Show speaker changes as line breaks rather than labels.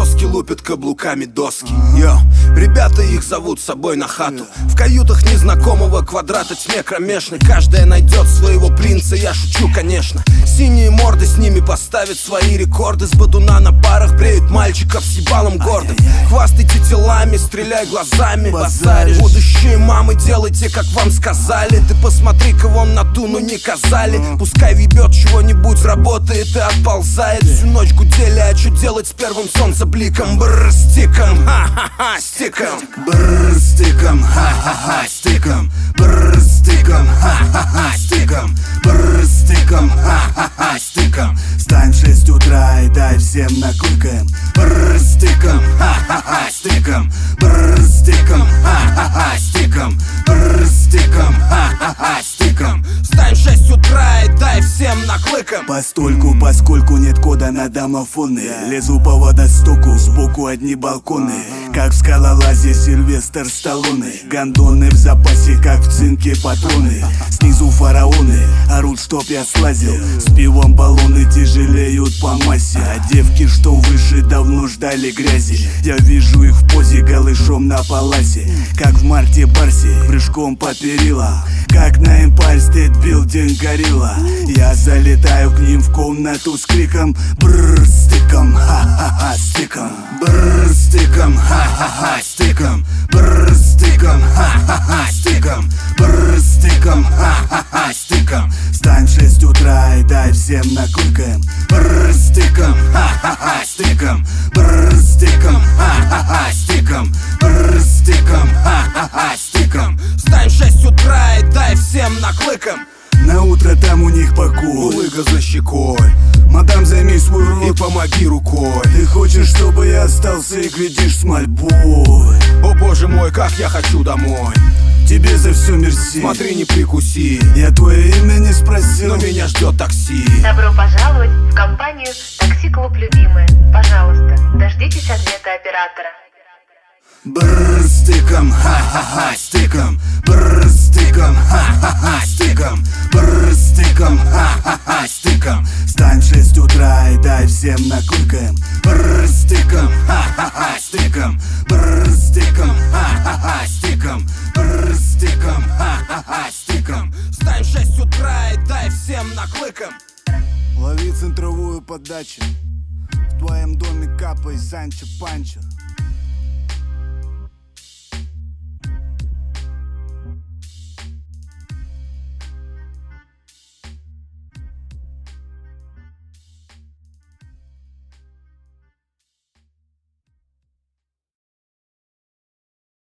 доски лупят каблуками доски. Йо, ребята их зовут с собой на хату. В каютах незнакомого квадрата тьме кромешной. Каждая найдет своего принца, я шучу, конечно. Синие морды с ними поставят свои рекорды. С бадуна на парах бреют мальчиков с ебалом гордым. Хвастайте телами, стреляй глазами, базаришь. Будущие мамы, делайте, как вам сказали. Ты посмотри-ка вон на ту, ну не казали. Пускай въебет чего-нибудь, работает и отползает. Всю ночь гудели, а что делать с первым солнцебликом? Бррр, стиком, ха-ха-ха, стиком. Бррр, стиком, ха-ха-ха, стиком. Бррр, стиком, ха-ха-ха, стиком. Бррр, стиком, ха-ха-ха, стиком.
Встань в 6 утра и дай всем накулькаем.
Бррр, стиком, ха-ха-ха, стиком. Бррр, стиком, ха-ха-ха, стиком. Бррр, стиком, ха-ха-ха, стиком. Встань в 6 утра и дай всем наклыком.
Постольку, поскольку нет кода на домофоны, лезу по водостоку, сбоку одни балконы. Как в скалолазе Сильвестр Сталлоне. Гондоны в запасе, как в цинке патроны. Снизу фараоны орут, чтоб я слазил. С пивом баллоны тяжелеют по массе. А девки, что выше, давно ждали грязи. Я вижу их в позе голышом на паласе. Как в марте Барси, прыжком по перила. Как на Empire State Building горилла. Я залетаю к ним в комнату с криком: бррр, стиком, ха-ха-ха, стиком.
Бррр, стиком, ха-ха-ха, стиком. Бррр, стиком, ха-ха-ха, стиком. Бррр, стиком, ха-ха-ха, стиком.
Встань в 6 утра и дай всем накулькаем.
Бррр, стиком, ха-ха-ха, стиком. Бррр, стиком, ха-ха-ха, стиком. Бррр, стиком, ха-ха-ха, стиком. Встань в 6 утра и дай всем наклыком.
На утро там у них покой.
Улыга за щекой.
Мадам, займи свой рот
и помоги рукой.
Ты хочешь, чтобы я остался и глядишь с мольбой?
О боже мой, как я хочу домой.
Тебе за все мерси.
Смотри, не прикуси.
Я твое имя не спросил,
но меня ждет такси.
Добро пожаловать в компанию «Такси Клуб Любимые». Пожалуйста, дождитесь ответа оператора.
Бррр, стиком, ха-ха-ха, стиком. Бррр, стиком, ха-ха-ха, стиком. Бррр, стиком, ха-ха-ха, стиком.
Встань в 6 утра и дай всем накулькаем.
Бррр, стиком, ха-ха-ха, стиком. Бррр, стиком, ха-ха-ха, стиком. Бррр, стиком, ха-ха-ха, стиком. Встань в 6 утра и дай всем наклыком.
Лови центровую подачу. В твоем доме капай Санчо Панчо.